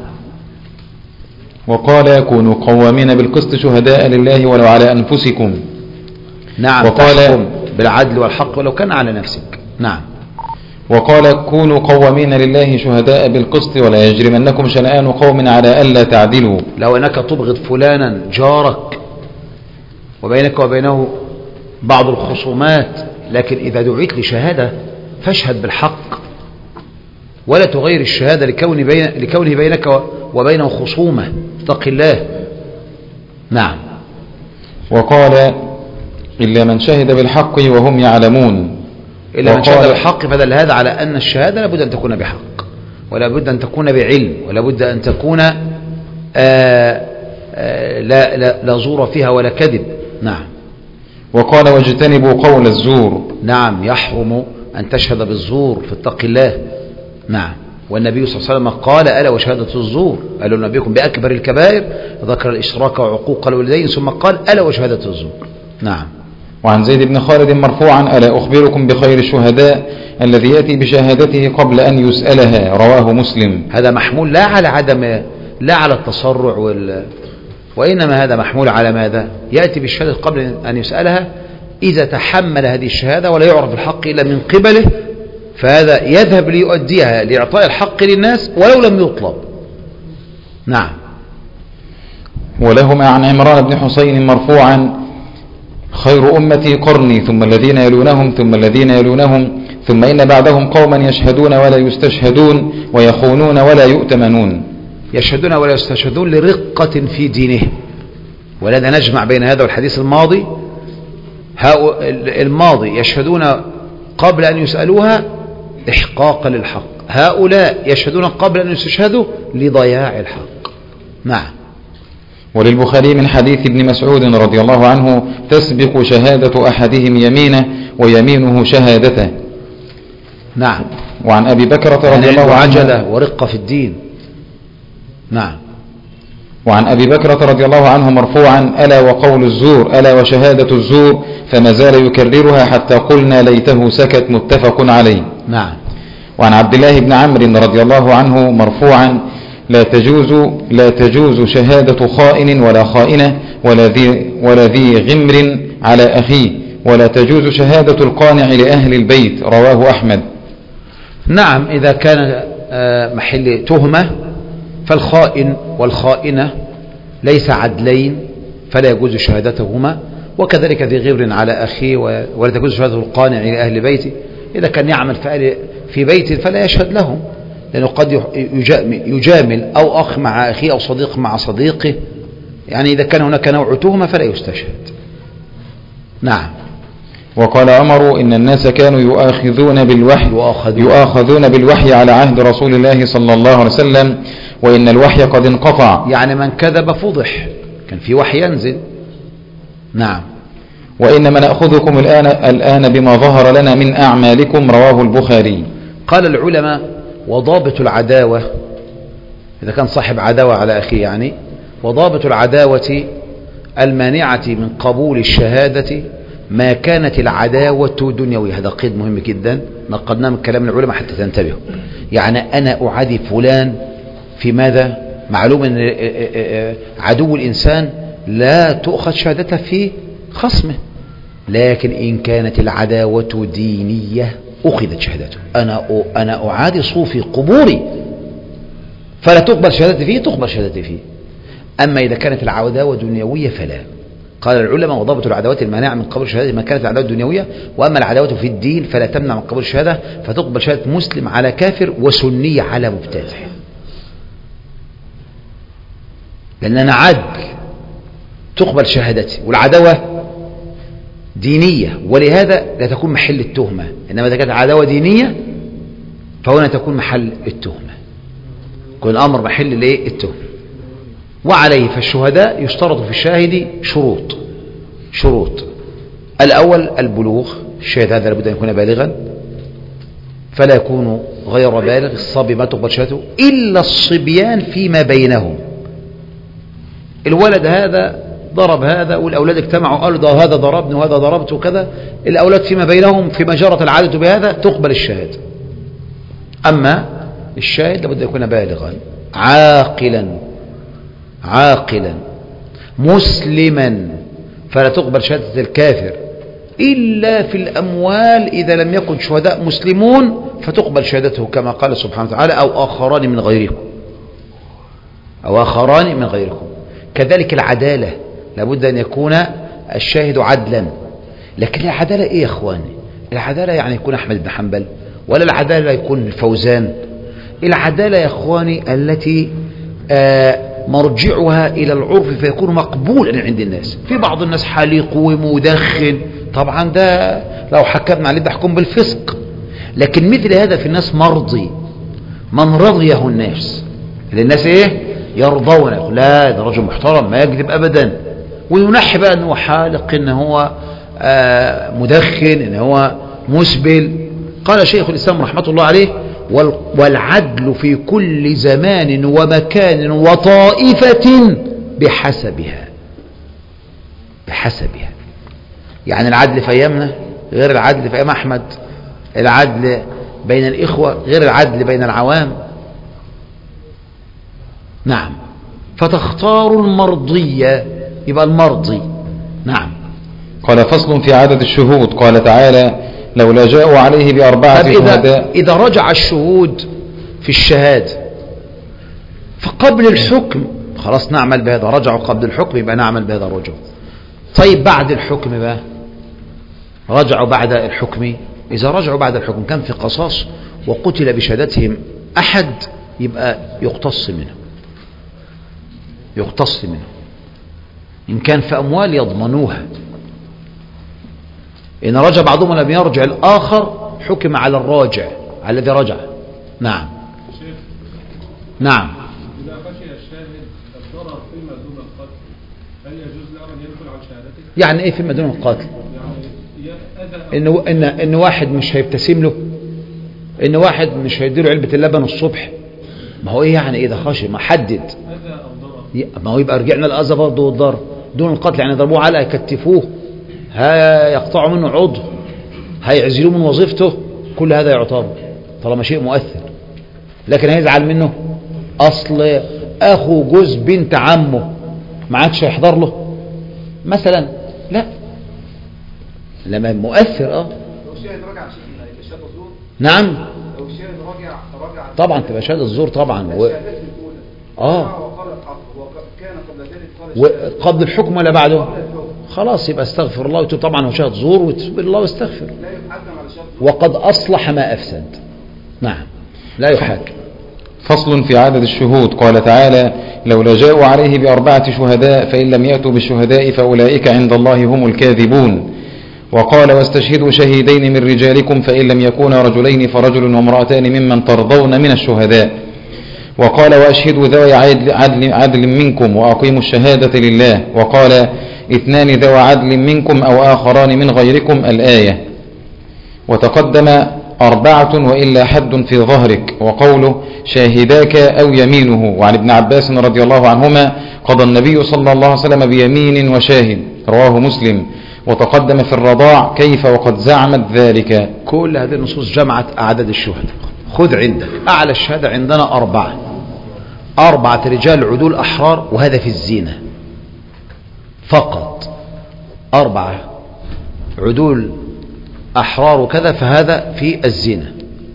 وقال كونوا قوامين بالقسط شهداء لله ولو على أنفسكم. نعم. وقال تحكم بالعدل والحق ولو كان على نفسك. نعم. وقال كونوا قوامين لله شهداء بالقسط ولا يجرمنكم شنآن قوم على ألا تعدلوا. لو أنك تبغض فلانا جارك وبينك وبينه بعض الخصومات، لكن إذا دعيت لشهادة فاشهد بالحق ولا تغير الشهادة لكون بين لكونه بينك وبينه خصومة. اتق الله. نعم. وقال إلا من شهد بالحق وهم يعلمون. إلا من شهد بالحق، فدل هذا على أن الشهادة لابد أن تكون بحق ولا بد أن تكون بعلم ولا بد أن تكون آآ آآ لا, لا, لا زور فيها ولا كذب. نعم. وقال واجتنبوا قول الزور. نعم. يحرم أن تشهد بالزور، فاتق الله. نعم. والنبي صلى الله عليه وسلم قال ألا وشهادة الزور، قالوا نبيكم بأكبر الكبائر، ذكر الإشراك وعقوق الوالدين ثم قال ألا وشهادة الزور. نعم. وعن زيد بن خالد مرفوعا ألا أخبركم بخير الشهداء الذي يأتي بشهادته قبل أن يسألها، رواه مسلم. هذا محمول لا على عدم لا على التسرع وال... وإنما هذا محمول على ماذا؟ يأتي بالشهادة قبل أن يسألها إذا تحمل هذه الشهادة ولا يعرف الحق إلا من قبله، فهذا يذهب ليؤديها لإعطاء الحق للناس ولو لم يطلب. نعم. ولهما عن عمران بن حسين مرفوعا خير أمتي قرني ثم الذين يلونهم ثم الذين يلونهم ثم إن بعدهم قوما يشهدون ولا يستشهدون ويخونون ولا يؤتمنون. يشهدون ولا يستشهدون لرقة في دينهم، ولذا نجمع بين هذا والحديث الماضي. الماضي يشهدون قبل أن يسألوها إحقاقا للحق، هؤلاء يشهدون قبل أن يستشهدوا لضياع الحق. نعم. وللبخاري من حديث ابن مسعود رضي الله عنه تسبق شهادة أحدهم يمينه ويمينه شهادته. نعم. وعن أبي بكرة رضي الله عنه عجلة ورقة في الدين. نعم. وعن أبي بكرة رضي الله عنه مرفوعا ألا وقول الزور ألا وشهادة الزور فما زال يكررها حتى قلنا ليته سكت، متفق عليه. نعم. وعن عبد الله بن عمرو رضي الله عنه مرفوعا لا تجوز لا تجوز شهادة خائن ولا خائنة ولا ذي ولا ذي غمر على أخيه ولا تجوز شهادة القانع لأهل البيت، رواه أحمد. نعم. إذا كان محل تهمة فالخائن والخائنة ليس عدلين فلا يجوز شهادتهما، وكذلك ذي غبر على أخيه ولا تجوز شهادة القانع لأهل بيته. إذا كان يعمل في بيت فلا يشهد لهم، لأنه قد يجامل أو أخ مع أخيه أو صديق مع صديقه، يعني إذا كان هناك نوع تهمة فلا يستشهد. نعم. وقال عمر إن الناس كانوا يؤاخذون بالوحي يؤاخذون بالوحي على عهد رسول الله صلى الله عليه وسلم وإن الوحي قد انقطع، يعني من كذب فضح، كان في وحي ينزل. نعم. وإنما نأخذكم الآن الآن بما ظهر لنا من أعمالكم، رواه البخاري. قال العلماء وضابط العداوة إذا كان صاحب عداوة على أخيه، يعني وضابط العداوة المانعة من قبول الشهادة ما كانت العداوة دنيوية. هذا قيد مهم جدا نقدناه من كلام العلماء حتى تنتبهوا. يعني أنا أعادي فلان في ماذا؟ معلوم أن عدو الإنسان لا تؤخذ شهادته في خصمه، لكن إن كانت العداوة دينية أخذت شهادته. أنا أنا أعادي صوفي قبوري فلا تقبل شهادتي فيه، تقبل شهادتي فيه. أما إذا كانت العداوة دنيوية فلا. قال العلماء وضابط العداوات المانعة من قبول الشهادة ما كانت العداوة الدنيوية، وأما العداوة في الدين فلا تمنع من قبول الشهادة، فتقبل شهادة مسلم على كافر وسني على مبتدع. لأن أنا عدل تقبل شهادتي، والعداوة دينية ولهذا لا تكون محل التهمة، إنما إذا كانت عداوة دينية فهنا تكون محل التهمة، يكون الأمر محل الايه التهمة. وعليه فالشهداء يشترط في الشاهد شروط شروط الأول البلوغ، الشاهد هذا لابد أن يكون بالغا فلا يكون غير بالغ، الصبي ما تقبل شهادته إلا الصبيان فيما بينهم، الولد هذا ضرب هذا والأولاد اجتمعوا قالوا ده هذا ضربني وهذا ضربته وكذا، الأولاد فيما بينهم فيما جرت العادة بهذا تقبل الشهادة. أما الشاهد لابد يكون بالغا عاقلا عاقلا مسلما، فلا تقبل شهادة الكافر إلا في الأموال إذا لم يكن شهداء مسلمون فتقبل شهادته كما قال سبحانه وتعالى أو آخران من غيركم أو آخران من غيركم. كذلك العدالة لابد أن يكون الشاهد عدلا، لكن العدالة إيه يا أخواني؟ العدالة يعني يكون أحمد بن حنبل، ولا العدالة يكون الفوزان؟ العدالة يا أخواني التي آه مرجعها إلى العرف فيكون مقبولا عند الناس. في بعض الناس حليق ومدخن، طبعا ده لو حكمنا عليه ده حكم بالفسق، لكن مثل هذا في الناس مرضي، من رضيه الناس، الناس ايه يرضونه، لا ده رجل محترم ما يكذب ابدا، وينحي بقى ان هو حالق، ان هو آه مدخن، ان هو مسبل. قال شيخ الاسلام رحمه الله عليه والعدل في كل زمان ومكان وطائفة بحسبها بحسبها، يعني العدل في أيامنا غير العدل في أيام أحمد، العدل بين الإخوة غير العدل بين العوام. نعم، فتختار المرضية، يبقى المرضي. نعم. قال فصل في عدد الشهود، قال تعالى لولا جاءوا عليه بأربعة شهداء. إذا رجع الشهود في الشهادة فقبل الحكم خلاص نعمل بهذا، رجعوا قبل الحكم يبقى نعمل بهذا الرجوع. طيب بعد الحكم بقى، رجعوا بعد الحكم، إذا رجعوا بعد الحكم كان في قصاص وقتل بشهادتهم أحد يبقى يقتص منه يقتص منه إن كان في أموال يضمنوها، إن رجع بعضهم لم يرجع الآخر حكم على الراجع على الذي رجع. نعم نعم. إذا خشي الشاهد الضرر فيما دون القتل هل يجوز له أن ينقل عن شهادته؟ يعني إيه فيما دون القتل؟ يعني إن إن إن واحد مش هيبتسم له، إن واحد مش هيديله علبة اللبن الصبح، ما هو إيه يعني إذا خشي ما حدد أذى أو ضرر، ما هو يبقى رجعنا الأذى برضه والضرر دون القتل، يعني ضربوه على يكتفوه، هيقطعوا منه عضو، هيعزلوه من وظيفته، كل هذا يعتبر طالما شيء مؤثر. لكن هيزعل منه اصل اخو جوز بنت عمه ما عادش هيحضر له مثلا، لا لما مؤثر. اه لو الشاهد رجع شيء يبقى شهاده زور. نعم لو الشاهد رجع رجع طبعا تبقى شهاده الزور طبعا. و... الشهادات الاولى اه وقال الحق وكان قبل ذلك قال وقبل الحكم ولا بعده؟ خلاص يبقى استغفر الله ويتوب، طبعا هو شهد زور وتوب الله واستغفر، لا يحكم على شهاده وقد اصلح ما افسد. نعم لا يحاكم. فصل في عدد الشهود، قال تعالى لولا جاءوا عليه بأربعة شهداء فإن لم يأتوا بالشهداء فأولئك عند الله هم الكاذبون. وقال واستشهدوا شهيدين من رجالكم فإن لم يكونا رجلين فرجل وامرأتان ممن ترضون من الشهداء. وقال وأشهدوا ذوي عدل, عدل منكم وأقيموا الشهادة لله. وقال اثنان ذوي عدل منكم أو آخران من غيركم الآية. وتقدم أربعة وإلا حد في ظهرك، وقوله شاهداك أو يمينه. وعن ابن عباس رضي الله عنهما قضى النبي صلى الله عليه وسلم بيمين وشاهد، رواه مسلم. وتقدم في الرضاع كيف وقد زعمت ذلك. كل هذه النصوص جمعت أعداد الشهداء. خذ عندك أعلى الشهادة عندنا أربعة، أربعة رجال عدول أحرار، وهذا في الزينة فقط، أربعة عدول أحرار وكذا، فهذا في الزينة.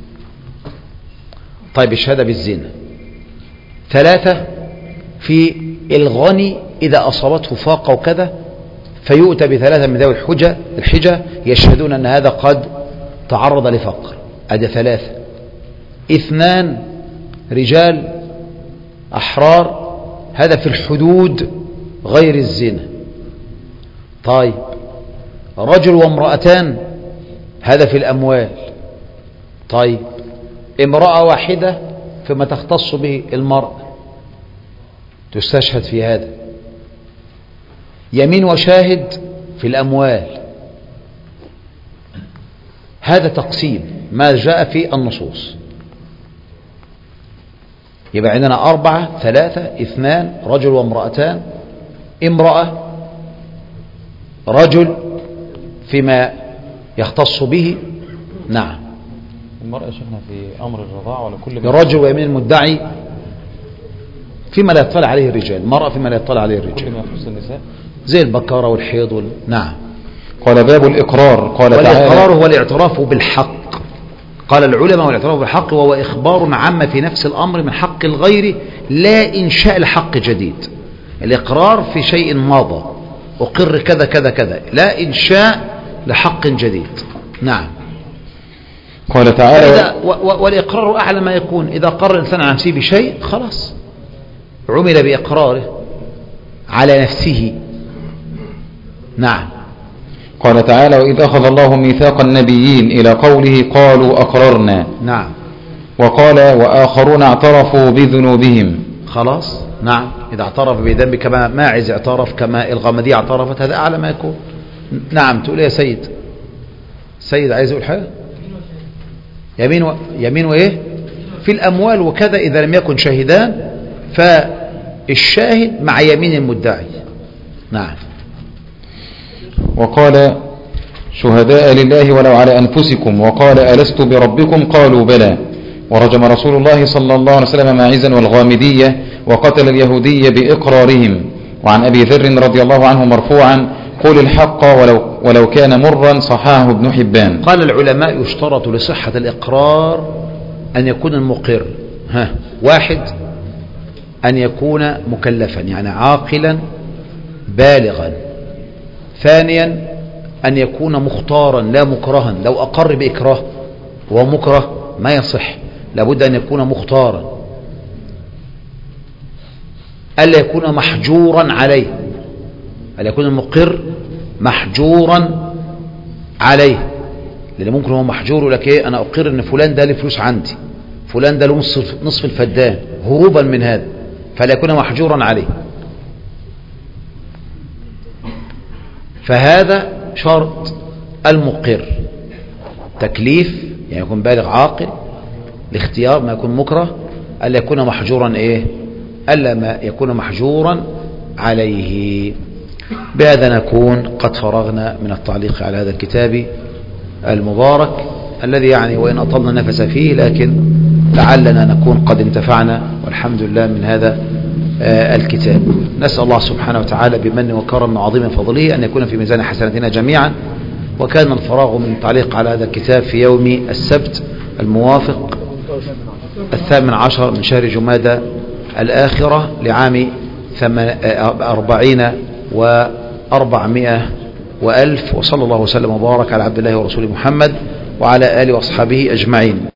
طيب الشهادة بالزينة. ثلاثة في الغني إذا أصابته فاقة وكذا فيؤتى بثلاثة من ذوي الحجة الحجة يشهدون أن هذا قد تعرض لفقر، أدي ثلاثة. اثنان رجال أحرار هذا في الحدود غير الزنا. طيب رجل وامرأتان هذا في الأموال. طيب امرأة واحدة فيما تختص به المرأة تستشهد في هذا. يمين وشاهد في الأموال. هذا تقسيم ما جاء في النصوص. يبقى عندنا أربعة ثلاثة اثنان رجل وامرأتان امرأة رجل فيما يختص به. نعم المرأة شفنا في أمر الرضاع ولا كل الرجل ويمين المدعي فيما لا يطلع عليه الرجال. المرأة فيما لا يطلع عليه الرجال كل ما يخص النساء زي البكارة والحيض وال... نعم. قال باب الإقرار. قال تعالى والإقرار هو الاعتراف بالحق. قال العلماء والاعتراف بالحق وهو إخبار عما في نفس الأمر من حق الغير لا إنشاء لحق جديد. الإقرار في شيء مضى أقر كذا كذا كذا لا إنشاء لحق جديد. نعم. قال تعالى والإقرار أعلى ما يكون. إذا قرر الإنسان عن نفسه بشيء خلاص عمل بإقراره على نفسه. نعم. قال تعالى وإذ أخذ الله ميثاق النبيين إلى قوله قالوا أقررنا. نعم. وقال وآخرون اعترفوا بذنوبهم. خلاص. نعم. إذا اعترف بذنب كما ماعز اعترف كما الغامدية اعترفت هذا أعلى ما يكون. نعم. تقول يا سيد سيد عايز يقول حاجة. يمين و... يمين وإيه في الأموال وكذا إذا لم يكن شاهدان فالشاهد مع يمين المدعي. نعم. وقال شهداء لله ولو على أنفسكم. وقال ألست بربكم قالوا بلى. ورجم رسول الله صلى الله عليه وسلم ماعزا والغامدية وقتل اليهودية بإقرارهم. وعن أبي ذر رضي الله عنه مرفوعا قل الحق ولو, ولو كان مرا صححه ابن حبان. قال العلماء يشترط لصحة الإقرار أن يكون المقر ها واحد أن يكون مكلفا يعني عاقلا بالغا. ثانيا أن يكون مختارا لا مكرها. لو أقر بإكراه وهو مكره ما يصح لابد أن يكون مختارا. ألا يكون محجورا عليه. ألا يكون المقر محجورا عليه لأن ممكن هو محجور لك إيه أنا أقر أن فلان ده له فلوس عندي فلان ده له نصف, نصف الفدان هروبا من هذا فلا يكون محجورا عليه. فهذا شرط المقر تكليف يعني يكون بالغ عاقل. الاختيار ما يكون مكره. ألا يكون محجورا إيه ألا ما يكون محجورا عليه. بهذا نكون قد فرغنا من التعليق على هذا الكتاب المبارك الذي يعني وإن أطلنا نفس فيه لكن لعلنا نكون قد انتفعنا والحمد لله من هذا الكتاب. نسأل الله سبحانه وتعالى بمن وكرم وعظيم فضله أن يكون في ميزان حسناتنا جميعا. وكان الفراغ من التعليق على هذا الكتاب في يوم السبت الموافق الثامن عشر من شهر جمادى الآخرة لعام أربعين وأربعمائة وألف. وصلى الله وسلم وبارك على عبد الله ورسوله محمد وعلى آله وأصحابه أجمعين.